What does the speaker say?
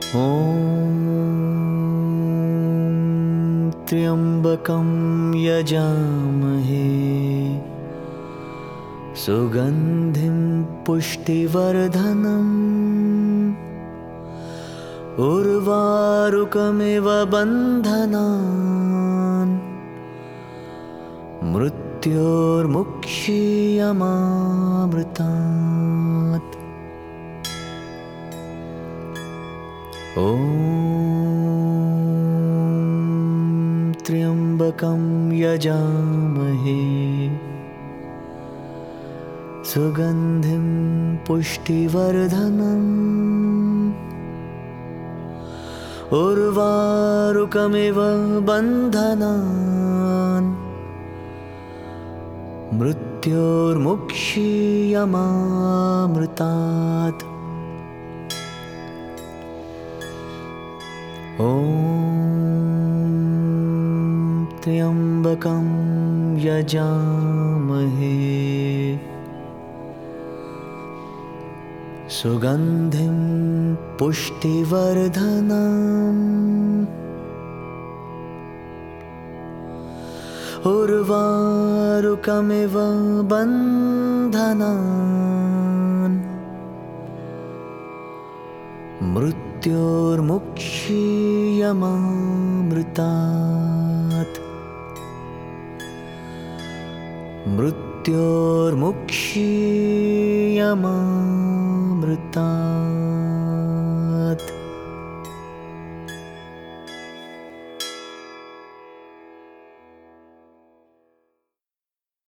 ॐ त्र्यम्बकं यजामहे सुगन्धिं पुष्टिवर्धनम् उर्वारुकमिव बन्धनान् मृत्योर्मुक्षीयमामृतात्। ॐ त्र्यम्बकं यजामहे सुगन्धिं पुष्टिवर्धनम् उर्वारुकमिव बन्धनान् मृत्योर्मुक्षीयमामृतात्। ॐ त्र्यम्बकं यजामहे सुगन्धिं पुष्टिवर्धनम् उर्वारुकमिव बन्धनान् मृत्योर्मुक्षीयमामृतात्। मृत्योर्मुक्षीयमामृतात्।